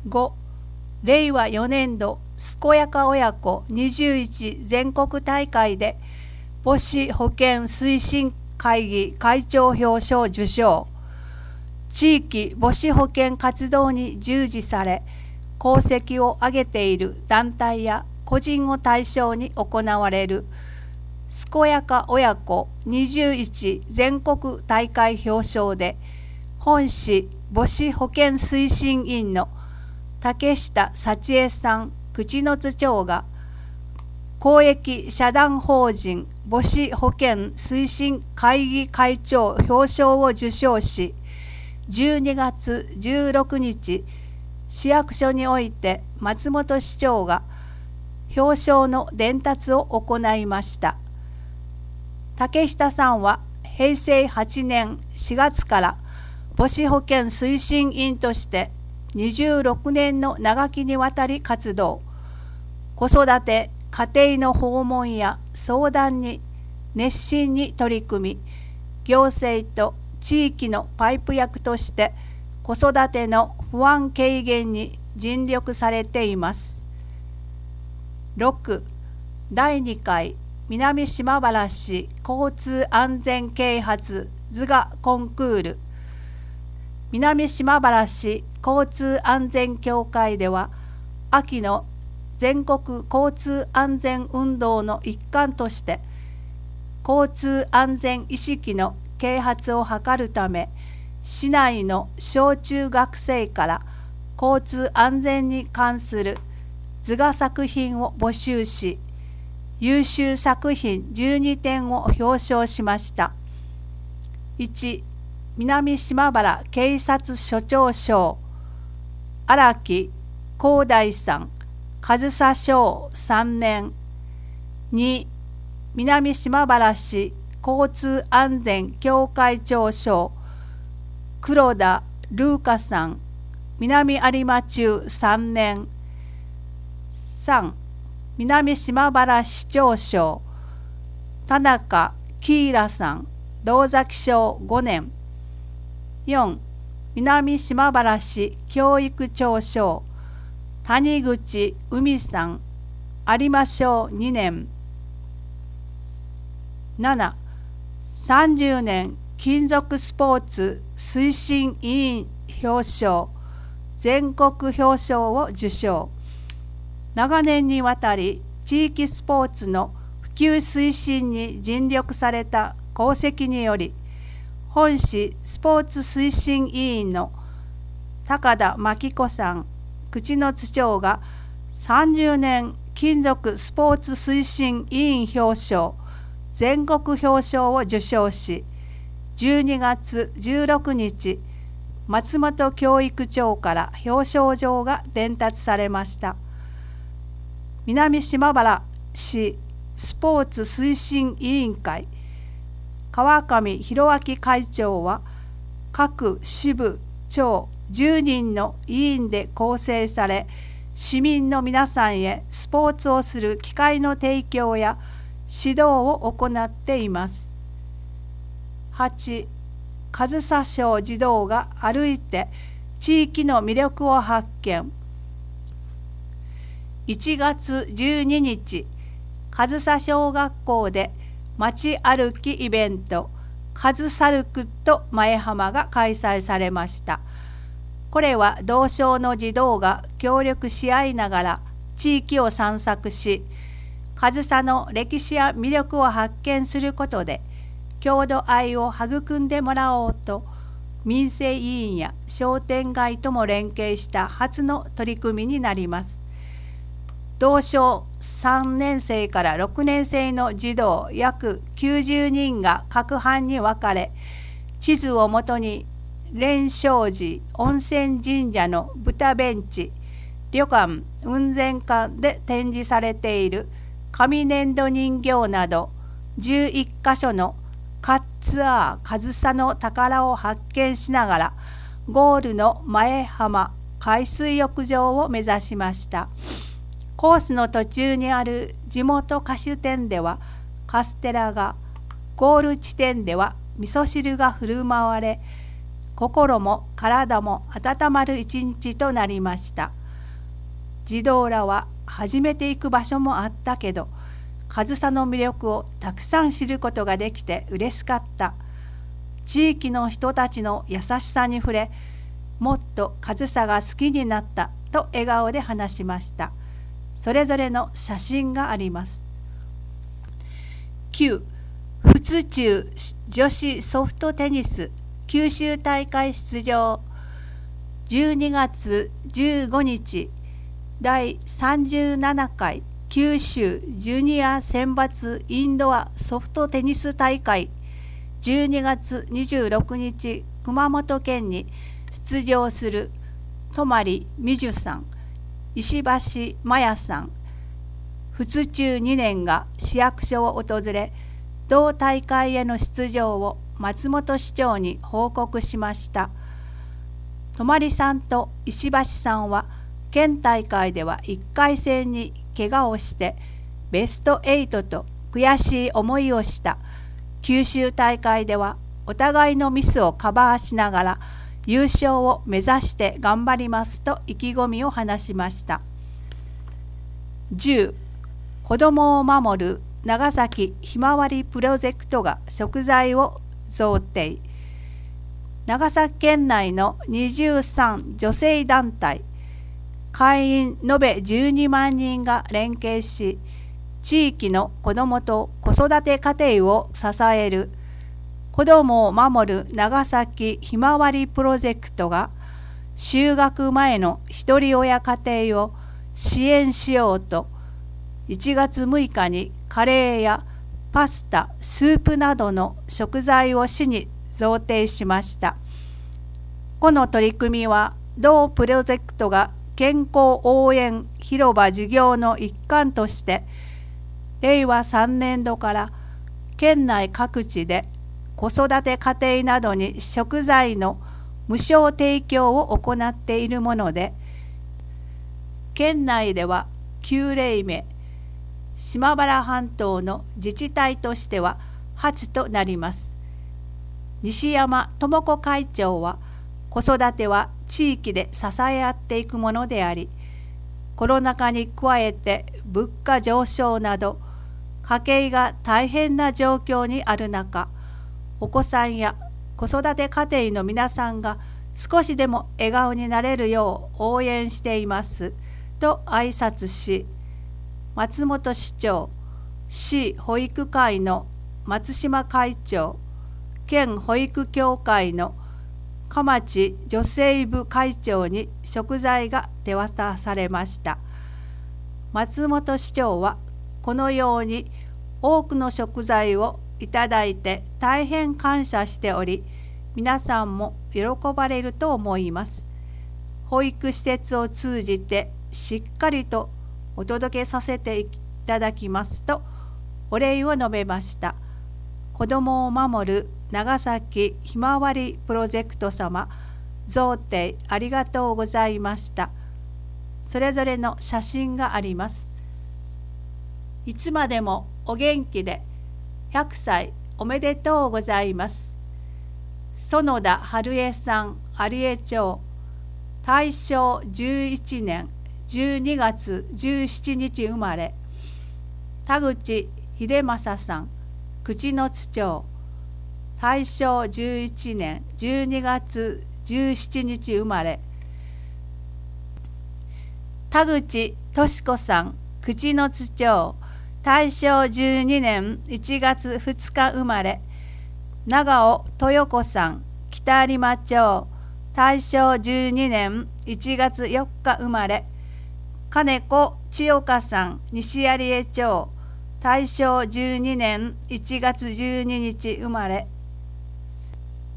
5、令和4年度健やか親子21全国大会で母子保健推進会議会長表彰受賞。地域母子保健活動に従事され、功績を上げている団体や個人を対象に行われる健やか親子21全国大会表彰で、本市母子保健推進員の竹下幸恵さん口之津町が、公益社団法人母子保健推進会議会長表彰を受賞し、12月16日、市役所において松本市長が表彰の伝達を行いました。竹下さんは平成8年4月から母子保健推進員として26年の長きにわたり活動、子育て家庭の訪問や相談に熱心に取り組み、行政と地域のパイプ役として子育ての不安軽減に尽力されています。6、第2回南島原市交通安全啓発図画コンクール。南島原市交通安全協会では、秋の全国交通安全運動の一環として、交通安全意識の啓発を図るため、市内の小中学生から交通安全に関する図画作品を募集し、優秀作品12点を表彰しました。1、南島原警察署長賞、荒木光大さん、上総省3年。2、南島原市交通安全協会長賞、黒田ルーカさん、南有馬中3年。3、南島原市長賞、田中キーラさん、堂崎省5年。4、南島原市教育長賞、谷口海さん、有馬省2年。7、30年金属スポーツ推進委員表彰、全国表彰を受賞。長年にわたり地域スポーツの普及推進に尽力された功績により、本市スポーツ推進委員の高田真紀子さん、口之津町が30年金属スポーツ推進委員表彰、全国表彰を受賞し、12月16日、松本教育長から表彰状が伝達されました。南島原市スポーツ推進委員会、川上弘明会長は、各支部長10人の委員で構成され、市民の皆さんへスポーツをする機会の提供や指導を行っています。8、上総省児童が歩いて地域の魅力を発見。1月12日、上総小学校で街歩きイベント、カズサルクット前浜が開催されました。これは同省の児童が協力し合いながら地域を散策し、上総の歴史や魅力を発見することで、郷土愛を育んでもらおうと、民生委員や商店街とも連携した初の取り組みになります。同省3年生から6年生の児童約90人が各班に分かれ、地図をもとに蓮生寺温泉神社の豚ベンチ、旅館雲仙館で展示されている紙粘土人形など11カ所のカッツアー上総の宝を発見しながら、ゴールの前浜海水浴場を目指しました。コースの途中にある地元菓子店ではカステラが、ゴール地点では味噌汁が振る舞われ、 心も体も温まる一日となりました。児童らは初めて行く場所もあったけど、上総の魅力をたくさん知ることができて嬉しかった。地域の人たちの優しさに触れ、もっと上総が好きになったと笑顔で話しました。それぞれの写真があります。9. 富津中女子ソフトテニス九州大会出場。12月15日、第37回九州ジュニア選抜インドアソフトテニス大会、12月26日、熊本県に出場する泊美樹さん、石橋麻也さん、富津中2年が市役所を訪れ、同大会への出場を松本市長に報告しました。泊さんと石橋さんは県大会では1回戦に怪我をしてベスト8と悔しい思いをした。九州大会ではお互いのミスをカバーしながら優勝を目指して頑張りますと意気込みを話しました。10. 子どもを守る長崎ひまわりプロジェクトが食材を贈呈。長崎県内の23女性団体、会員延べ12万人が連携し、地域の子どもと子育て家庭を支える子どもを守る長崎ひまわりプロジェクトが、就学前のひとり親家庭を支援しようと、1月6日にカレーやパスタ、スープなどの食材を市に贈呈しました。この取り組みは、同プロジェクトが健康応援広場事業の一環として、令和3年度から県内各地で子育て家庭などに食材の無償提供を行っているもので、県内では9例目、島原半島の自治体としては初となります。西山智子会長は、子育ては地域で支え合っていくものであり、コロナ禍に加えて物価上昇など家計が大変な状況にある中、お子さんや子育て家庭の皆さんが少しでも笑顔になれるよう応援していますと挨拶し、松本市長、市保育会の松島会長、県保育協会の蒲地女性部会長に食材が手渡されました。松本市長はこのように多くの食材をいただいて大変感謝しており、皆さんも喜ばれると思います。保育施設を通じてしっかりとお届けさせていただきますとお礼を述べました。子どもを守る長崎ひまわりプロジェクト様、贈呈ありがとうございました。それぞれの写真があります。いつまでもお元気で100歳おめでとうございます。園田春江さん、有江町、大正11年12月17日生まれ。田口秀正さん、口之津町、大正11年12月17日生まれ。田口敏子さん、口之津町、大正12年1月2日生まれ。長尾豊子さん、北有馬町、大正12年1月4日生まれ。金子千代香さん、西有江町、大正12年1月12日生まれ。